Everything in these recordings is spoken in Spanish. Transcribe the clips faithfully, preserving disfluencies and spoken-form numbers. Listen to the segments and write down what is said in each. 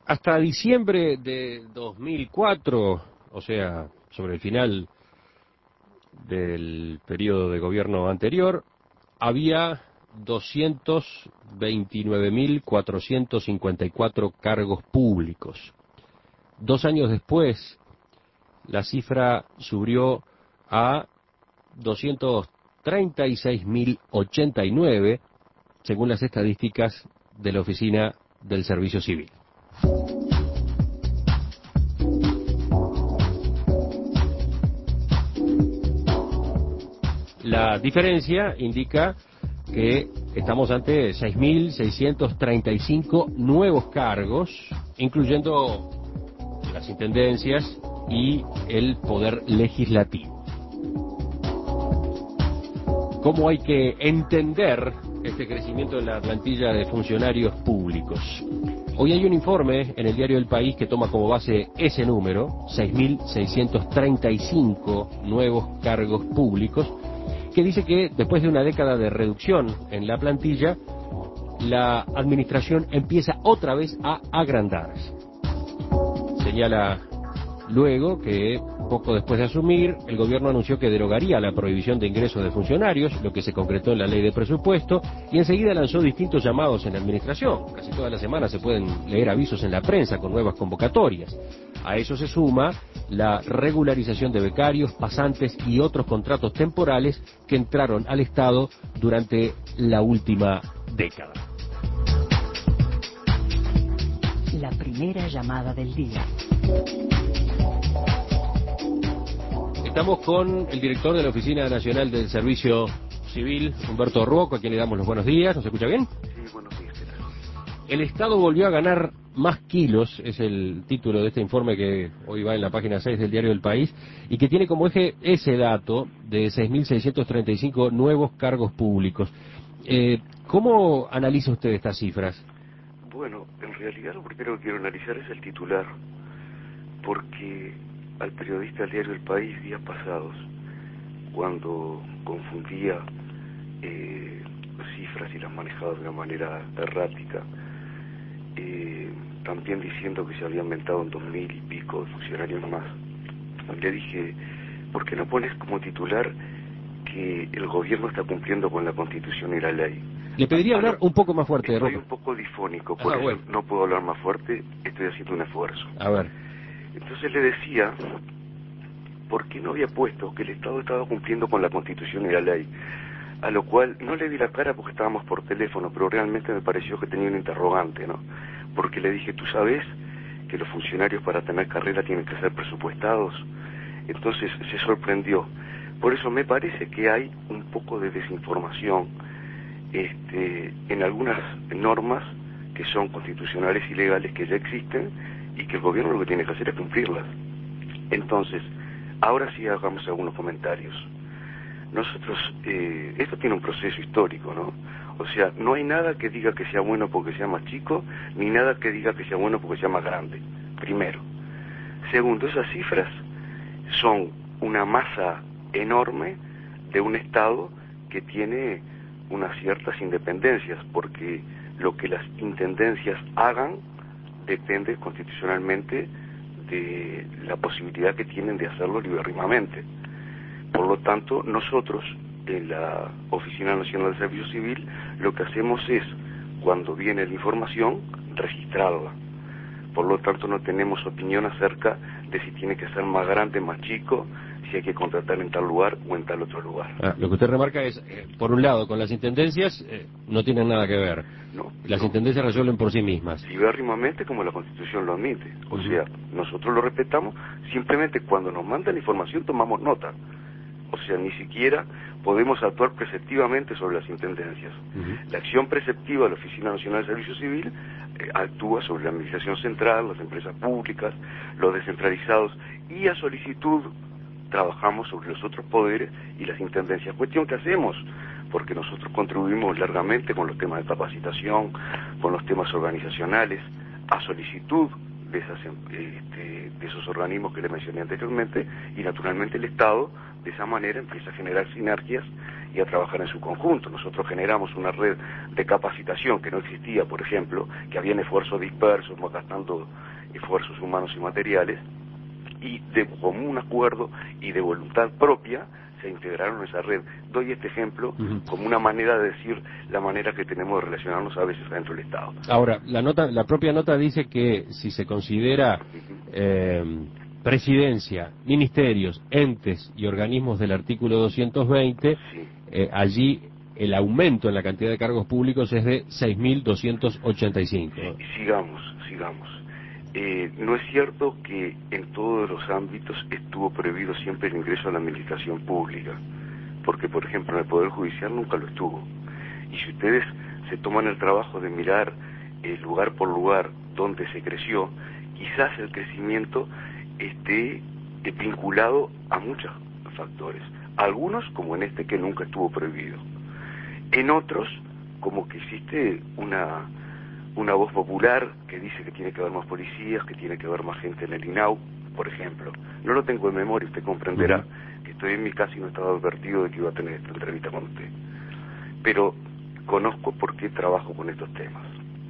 Hasta diciembre de dos mil cuatro, o sea, sobre el final del periodo de gobierno anterior, había doscientos veintinueve mil cuatrocientos cincuenta y cuatro cargos públicos. Dos años después, la cifra subió a doscientos treinta y seis mil ochenta y nueve, según las estadísticas de la Oficina del Servicio Civil. La diferencia indica que estamos ante seis mil seiscientos treinta y cinco nuevos cargos, incluyendo las intendencias y el poder legislativo. ¿Cómo hay que entender este crecimiento en la plantilla de funcionarios públicos? Hoy hay un informe en el diario El País que toma como base ese número, seis mil seiscientos treinta y cinco nuevos cargos públicos, que dice que después de una década de reducción en la plantilla, la administración empieza otra vez a agrandarse. Señala luego que poco después de asumir, el gobierno anunció que derogaría la prohibición de ingresos de funcionarios, lo que se concretó en la ley de presupuesto, y enseguida lanzó distintos llamados en la administración. Casi todas las semanas se pueden leer avisos en la prensa con nuevas convocatorias. A eso se suma la regularización de becarios, pasantes y otros contratos temporales que entraron al Estado durante la última década. La primera llamada del día. Estamos con el director de la Oficina Nacional del Servicio Civil, Humberto Ruoco, a quien le damos los buenos días. ¿Nos escucha bien? Sí, buenos días. El Estado volvió a ganar más kilos, es el título de este informe que hoy va en la página seis del diario El País, y que tiene como eje ese dato de seis mil seiscientos treinta y cinco nuevos cargos públicos. Eh, ¿Cómo analiza usted estas cifras? Bueno, en realidad lo primero que quiero analizar es el titular, porque al periodista del diario El País días pasados, cuando confundía eh, las cifras y las manejaba de una manera errática, eh, también diciendo que se habían aumentado en dos mil y pico de funcionarios más, le dije, ¿por qué no pones como titular que el gobierno está cumpliendo con la Constitución y la ley? Le pediría A, a hablar lo, un poco más fuerte, Estoy Ruoco. un poco difónico, Ah, por eso bueno. no puedo hablar más fuerte, estoy haciendo un esfuerzo. A ver. Entonces le decía, ¿por qué no había puesto que el Estado estaba cumpliendo con la Constitución y la ley? A lo cual no le di la cara porque estábamos por teléfono, pero realmente me pareció que tenía un interrogante, ¿no? Porque le dije, ¿tú sabes que los funcionarios para tener carrera tienen que ser presupuestados? Entonces se sorprendió. Por eso me parece que hay un poco de desinformación este, en algunas normas que son constitucionales y legales que ya existen y que el gobierno lo que tiene que hacer es cumplirlas. Entonces, ahora sí hagamos algunos comentarios. Nosotros, eh, esto tiene un proceso histórico, ¿no? O sea, no hay nada que diga que sea bueno porque sea más chico, ni nada que diga que sea bueno porque sea más grande, primero. Segundo, esas cifras son una masa enorme de un Estado que tiene unas ciertas independencias, porque lo que las intendencias hagan depende constitucionalmente de la posibilidad que tienen de hacerlo libérrimamente. Por lo tanto, nosotros, en la Oficina Nacional del Servicio Civil, lo que hacemos es, cuando viene la información, registrarla. Por lo tanto, no tenemos opinión acerca de si tiene que ser más grande, más chico, si hay que contratar en tal lugar o en tal otro lugar. Ah, lo que usted remarca es, eh, por un lado, con las intendencias eh, no tienen nada que ver. No, Las no. intendencias resuelven por sí mismas. Libérrimamente como la Constitución lo admite. O Uh-huh. sea, nosotros lo respetamos, simplemente cuando nos mandan información tomamos nota. O sea, ni siquiera podemos actuar preceptivamente sobre las intendencias. Uh-huh. La acción preceptiva de la Oficina Nacional de Servicio Civil eh, actúa sobre la Administración Central, las empresas públicas, los descentralizados, y a solicitud trabajamos sobre los otros poderes y las intendencias. Cuestión que hacemos, porque nosotros contribuimos largamente con los temas de capacitación, con los temas organizacionales, a solicitud de, esas, este, de esos organismos que le mencioné anteriormente, y naturalmente el Estado de esa manera empieza a generar sinergias y a trabajar en su conjunto. Nosotros generamos una red de capacitación que no existía, por ejemplo, que habían esfuerzos dispersos, gastando esfuerzos humanos y materiales, y de común acuerdo y de voluntad propia se integraron en esa red. Doy este ejemplo uh-huh. como una manera de decir la manera que tenemos de relacionarnos a veces dentro del Estado. Ahora, la nota, la propia nota dice que si se considera uh-huh. eh, presidencia, ministerios, entes y organismos del artículo doscientos veinte, sí. eh, allí el aumento en la cantidad de cargos públicos es de seis mil doscientos ochenta y cinco. Sí, sigamos, sigamos. Eh, no es cierto que en todos los ámbitos estuvo prohibido siempre el ingreso a la administración pública, porque por ejemplo en el Poder Judicial nunca lo estuvo. Y si ustedes se toman el trabajo de mirar eh, lugar por lugar donde se creció, quizás el crecimiento esté eh, vinculado a muchos factores. Algunos, como en este, que nunca estuvo prohibido. En otros, como que existe una... una voz popular que dice que tiene que haber más policías, que tiene que haber más gente en el I N A U, por ejemplo. No lo tengo en memoria, usted comprenderá uh-huh. que estoy en mi casa y no estaba advertido de que iba a tener esta entrevista con usted. Pero conozco por qué trabajo con estos temas.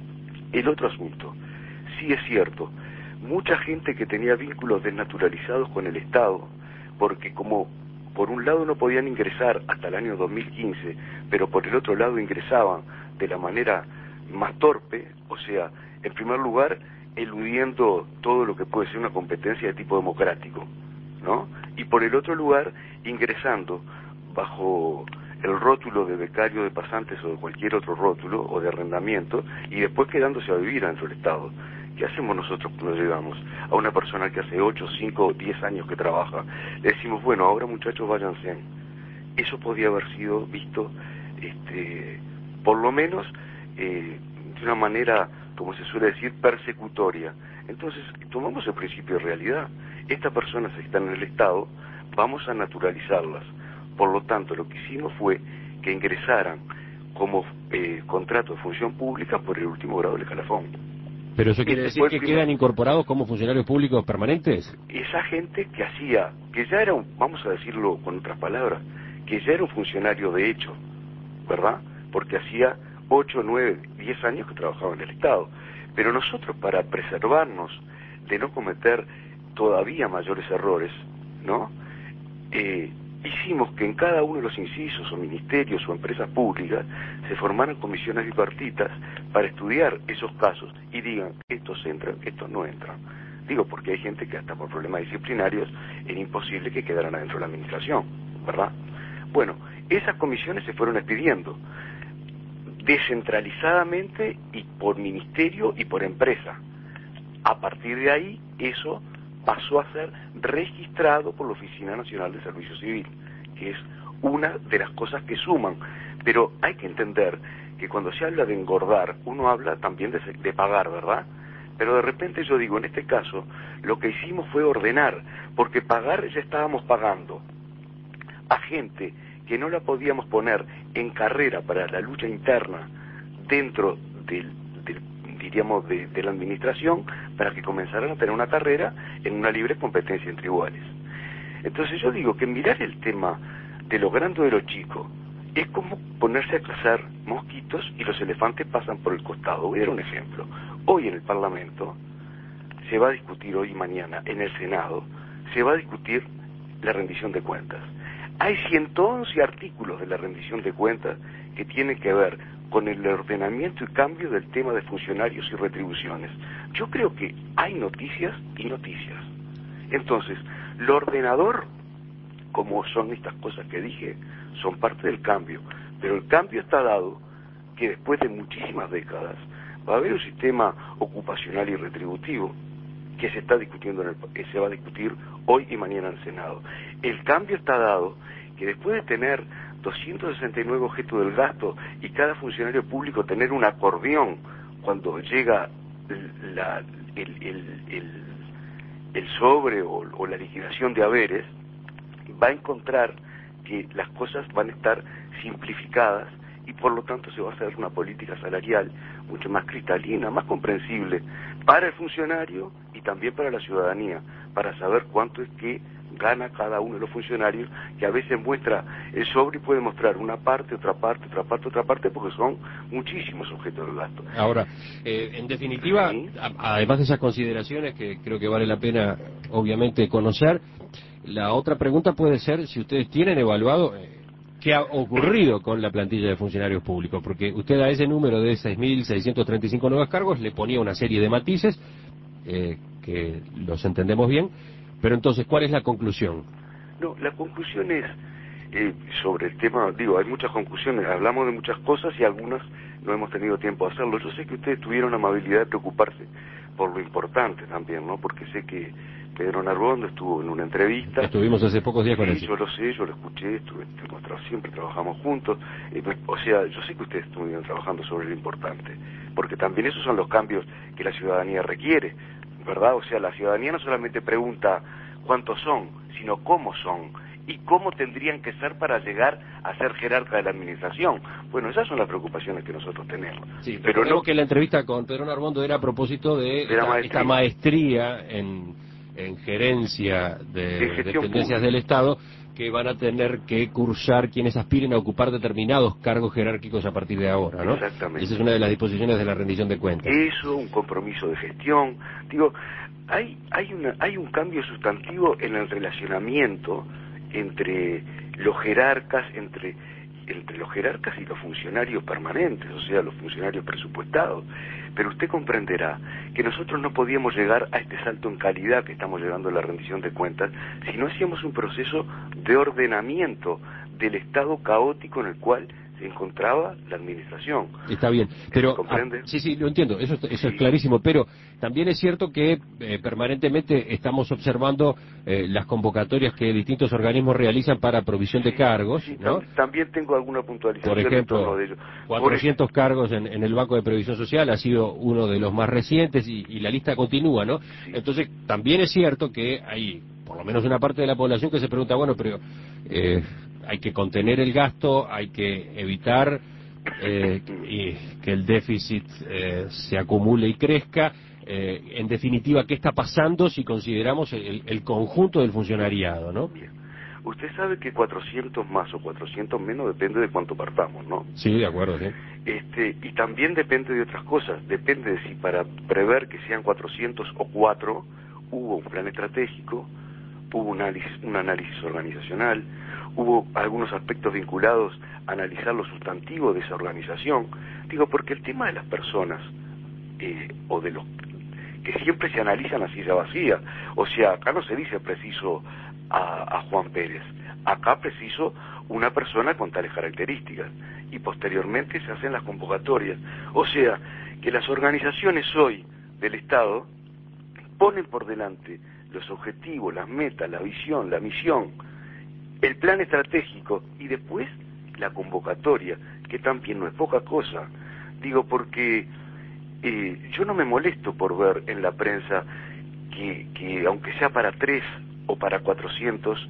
El otro asunto, sí es cierto, mucha gente que tenía vínculos desnaturalizados con el Estado, porque como por un lado no podían ingresar hasta el año dos mil quince, pero por el otro lado ingresaban de la manera más torpe, o sea, en primer lugar, eludiendo todo lo que puede ser una competencia de tipo democrático, ¿no? Y por el otro lugar, ingresando bajo el rótulo de becario de pasantes o de cualquier otro rótulo, o de arrendamiento, y después quedándose a vivir dentro del Estado. ¿Qué hacemos nosotros cuando llegamos a una persona que hace ocho, cinco, diez años que trabaja? Le decimos, bueno, ahora muchachos váyanse. Eso podía haber sido visto, este, por lo menos, Eh, de una manera, como se suele decir, persecutoria. Entonces, tomamos el principio de realidad. Estas personas están en el Estado, vamos a naturalizarlas. Por lo tanto, lo que hicimos fue que ingresaran como eh, contrato de función pública por el último grado del escalafón. ¿Pero eso quiere decir que quedan incorporados como funcionarios públicos permanentes? Esa gente que hacía, que ya era, un, vamos a decirlo con otras palabras, que ya era un funcionario de hecho, ¿verdad? Porque hacía ocho, nueve, diez años que trabajaba en el Estado. Pero nosotros, para preservarnos de no cometer todavía mayores errores, ¿no? Eh, hicimos que en cada uno de los incisos o ministerios o empresas públicas se formaran comisiones bipartitas para estudiar esos casos y digan, estos entran, estos no entran. Digo, porque hay gente que hasta por problemas disciplinarios era imposible que quedaran adentro de la administración, ¿verdad? Bueno, esas comisiones se fueron expidiendo descentralizadamente y por ministerio y por empresa. A partir de ahí, eso pasó a ser registrado por la Oficina Nacional de Servicio Civil, que es una de las cosas que suman. Pero hay que entender que cuando se habla de engordar, uno habla también de, de pagar, ¿verdad? Pero de repente yo digo, en este caso, lo que hicimos fue ordenar, porque pagar ya estábamos pagando a gente que no la podíamos poner en carrera para la lucha interna dentro del, del diríamos, de, de la administración, para que comenzaran a tener una carrera en una libre competencia entre iguales. Entonces yo digo que mirar el tema de lo grande o de lo chico es como ponerse a cazar mosquitos y los elefantes pasan por el costado. Voy a dar un ejemplo. Hoy en el Parlamento se va a discutir, hoy y mañana en el Senado, se va a discutir la rendición de cuentas. Hay ciento once artículos de la rendición de cuentas que tienen que ver con el ordenamiento y cambio del tema de funcionarios y retribuciones. Yo creo que hay noticias y noticias. Entonces, lo ordenador, como son estas cosas que dije, son parte del cambio. Pero el cambio está dado que después de muchísimas décadas va a haber un sistema ocupacional y retributivo que se está discutiendo en el, que se va a discutir hoy y mañana en el Senado. El cambio está dado que después de tener doscientos sesenta y nueve objetos del gasto y cada funcionario público tener un acordeón cuando llega la, el, el, el, el sobre o, o la liquidación de haberes, va a encontrar que las cosas van a estar simplificadas y por lo tanto se va a hacer una política salarial mucho más cristalina, más comprensible para el funcionario también para la ciudadanía, para saber cuánto es que gana cada uno de los funcionarios, que a veces muestra el sobre y puede mostrar una parte, otra parte, otra parte, otra parte, porque son muchísimos objetos de gasto. Ahora, eh, en definitiva, ¿Sí? a, además de esas consideraciones que creo que vale la pena, obviamente, conocer, la otra pregunta puede ser si ustedes tienen evaluado eh, qué ha ocurrido con la plantilla de funcionarios públicos, porque usted a ese número de seis mil seiscientos treinta y cinco nuevos cargos le ponía una serie de matices, eh, que los entendemos bien, pero entonces, ¿cuál es la conclusión? No, la conclusión es, eh, sobre el tema, digo, hay muchas conclusiones, hablamos de muchas cosas y algunas no hemos tenido tiempo de hacerlo. Yo sé que ustedes tuvieron la amabilidad de preocuparse por lo importante también, ¿no? Porque sé que Pedro Narbonne estuvo en una entrevista. Estuvimos hace pocos días con él. Sí, yo lo sé, yo lo escuché, estuve, estuvimos tra- siempre trabajamos juntos. Eh, o sea, yo sé que ustedes estuvieron trabajando sobre lo importante, porque también esos son los cambios que la ciudadanía requiere, ¿verdad? O sea, la ciudadanía no solamente pregunta cuántos son, sino cómo son y cómo tendrían que ser para llegar a ser jerarca de la administración. Bueno, esas son las preocupaciones que nosotros tenemos. Sí, pero no que la entrevista con Pedro Narbondo era a propósito de, de la esta, maestría, esta maestría en, en gerencia de, en gestión dependencias pública del Estado, que van a tener que cursar quienes aspiren a ocupar determinados cargos jerárquicos a partir de ahora, ¿no? Exactamente. Esa es una de las disposiciones de la rendición de cuentas. Eso, un compromiso de gestión. Digo, hay hay una hay un cambio sustantivo en el relacionamiento entre los jerarcas, entre entre los jerarcas y los funcionarios permanentes, o sea, los funcionarios presupuestados. Pero usted comprenderá que nosotros no podíamos llegar a este salto en calidad que estamos llegando a la rendición de cuentas si no hacíamos un proceso de ordenamiento del estado caótico en el cual se encontraba la administración. Está bien, pero ¿comprende? Ah, sí, sí, lo entiendo, eso, eso Sí. es clarísimo, pero también es cierto que eh, permanentemente estamos observando eh, las convocatorias que distintos organismos realizan para provisión de cargos, Sí, ¿no? tam- también tengo alguna puntualización Por en torno ejemplo, de ello. cuatrocientos cargos en, en el Banco de Previsión Social ha sido uno de los más recientes y, y la lista continúa, ¿no? Sí. Entonces, también es cierto que hay por lo menos una parte de la población que se pregunta, bueno, pero eh, hay que contener el gasto, hay que evitar eh, y que el déficit eh, se acumule y crezca. Eh, en definitiva, ¿qué está pasando si consideramos el, el conjunto del funcionariado, ¿no? Bien. Usted sabe que cuatrocientos más o cuatrocientos menos depende de cuánto partamos, ¿no? Sí, de acuerdo, sí. Este, y también depende de otras cosas. Depende de si para prever que sean cuatrocientos o cuatro hubo un plan estratégico, hubo un análisis, un análisis organizacional, hubo algunos aspectos vinculados a analizar lo sustantivo de esa organización. Digo, porque el tema de las personas, eh, o de los que siempre se analizan a silla vacía, o sea, acá no se dice preciso a, a Juan Pérez, acá preciso una persona con tales características, y posteriormente se hacen las convocatorias. O sea, que las organizaciones hoy del Estado ponen por delante los objetivos, las metas, la visión, la misión, el plan estratégico y después la convocatoria, que también no es poca cosa. Digo, porque eh, yo no me molesto por ver en la prensa que, que aunque sea para tres o para cuatrocientos,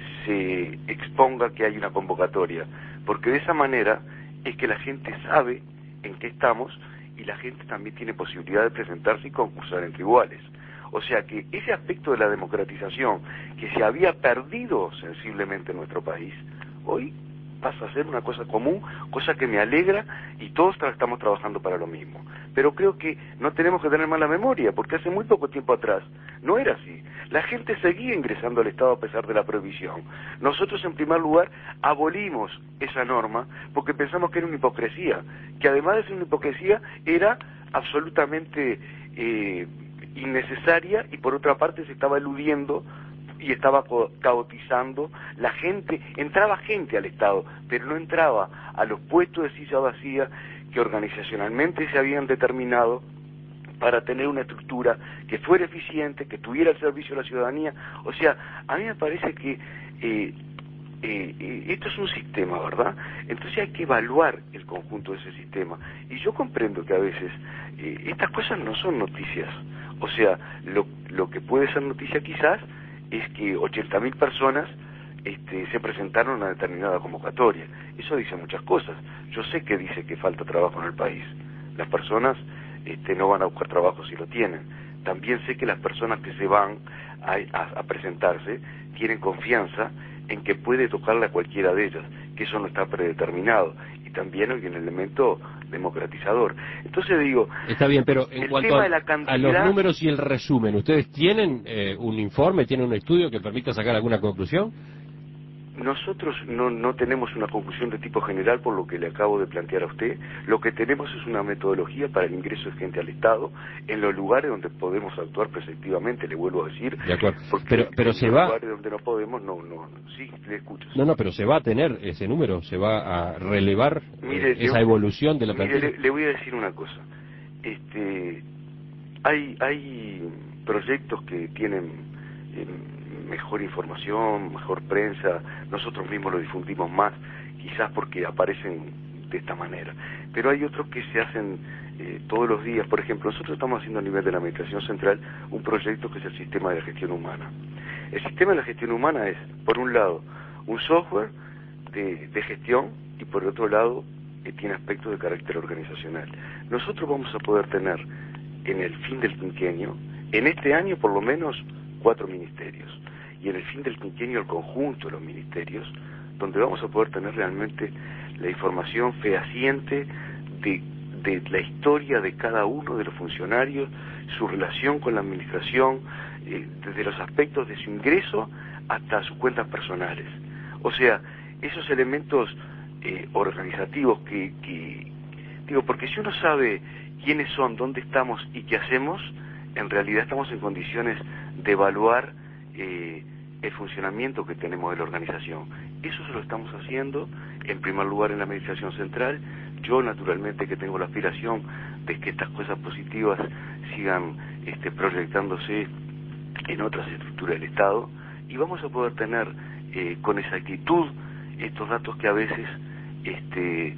se exponga que hay una convocatoria, porque de esa manera es que la gente sabe en qué estamos y la gente también tiene posibilidad de presentarse y concursar entre iguales. O sea que ese aspecto de la democratización que se había perdido sensiblemente en nuestro país, hoy pasa a ser una cosa común, cosa que me alegra, y todos tra- estamos trabajando para lo mismo. Pero creo que no tenemos que tener mala memoria, porque hace muy poco tiempo atrás no era así. La gente seguía ingresando al Estado a pesar de la prohibición. Nosotros, en primer lugar, abolimos esa norma porque pensamos que era una hipocresía, que además de ser una hipocresía era absolutamente eh, innecesaria, y por otra parte se estaba eludiendo y estaba caotizando. La gente, entraba gente al Estado, pero no entraba a los puestos de silla vacía que organizacionalmente se habían determinado para tener una estructura que fuera eficiente, que tuviera el servicio a la ciudadanía. O sea, a mí me parece que eh, eh, eh, esto es un sistema, ¿verdad? Entonces hay que evaluar el conjunto de ese sistema. Y yo comprendo que a veces eh, estas cosas no son noticias. O sea, lo, lo que puede ser noticia quizás es que ochenta mil personas este, se presentaron a una determinada convocatoria. Eso dice muchas cosas. Yo sé que dice que falta trabajo en el país. Las personas este, no van a buscar trabajo si lo tienen, también sé que las personas que se van a, a, a presentarse tienen confianza en que puede tocarle a cualquiera de ellas, que eso no está predeterminado, y también hay un elemento democratizador. Entonces digo, está bien, pero en el cuanto tema a, de la cantidad, a los números y el resumen, ¿ustedes tienen eh, un informe, tienen un estudio que permita sacar alguna conclusión? nosotros no, no tenemos una conclusión de tipo general por lo que le acabo de plantear a usted. Lo que tenemos es una metodología para el ingreso de gente al Estado en los lugares donde podemos actuar preceptivamente, le vuelvo a decir. De acuerdo, porque pero, pero en se los va... lugares donde no podemos, no, no, sí, le escucho. No, no, pero se va a tener ese número, se va a relevar Mire, eh, esa le, evolución de la mire plantilla. le, le voy a decir una cosa. Este, hay, hay proyectos que tienen... Eh, mejor información, mejor prensa, nosotros mismos lo difundimos más, quizás porque aparecen de esta manera, pero hay otros que se hacen eh, todos los días. Por ejemplo, nosotros estamos haciendo a nivel de la Administración Central un proyecto que es el Sistema de la Gestión Humana. El Sistema de la Gestión Humana es, por un lado, un software de, de gestión, y por el otro lado, eh, tiene aspectos de carácter organizacional. Nosotros vamos a poder tener, en el fin del quinquenio, en este año por lo menos, cuatro ministerios, y en el fin del quinquenio el conjunto de los ministerios, donde vamos a poder tener realmente la información fehaciente de, de la historia de cada uno de los funcionarios, su relación con la administración, eh, desde los aspectos de su ingreso hasta sus cuentas personales. O sea, esos elementos eh, organizativos que, que, digo, porque si uno sabe quiénes son, dónde estamos y qué hacemos, en realidad estamos en condiciones de evaluar eh, el funcionamiento que tenemos de la organización. Eso se lo estamos haciendo, en primer lugar en la Administración Central. Yo naturalmente que tengo la aspiración de que estas cosas positivas sigan este, proyectándose en otras estructuras del Estado, y vamos a poder tener eh, con exactitud estos datos que a veces este,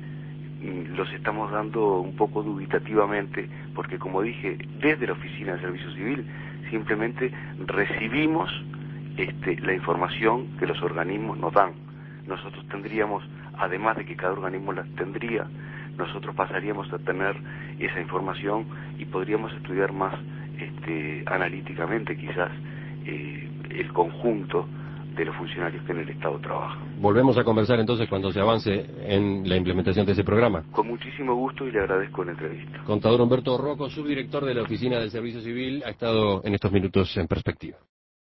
los estamos dando un poco dubitativamente, porque como dije, desde la Oficina de Servicio Civil simplemente recibimos este, la información que los organismos nos dan. Nosotros tendríamos, además de que cada organismo las tendría, nosotros pasaríamos a tener esa información y podríamos estudiar más este, analíticamente quizás eh, el conjunto de los funcionarios que en el Estado trabajan. Volvemos a conversar entonces cuando se avance en la implementación de ese programa. Con muchísimo gusto y le agradezco la entrevista. Contador Humberto Rocco, subdirector de la Oficina del Servicio Civil, ha estado en estos minutos en Perspectiva.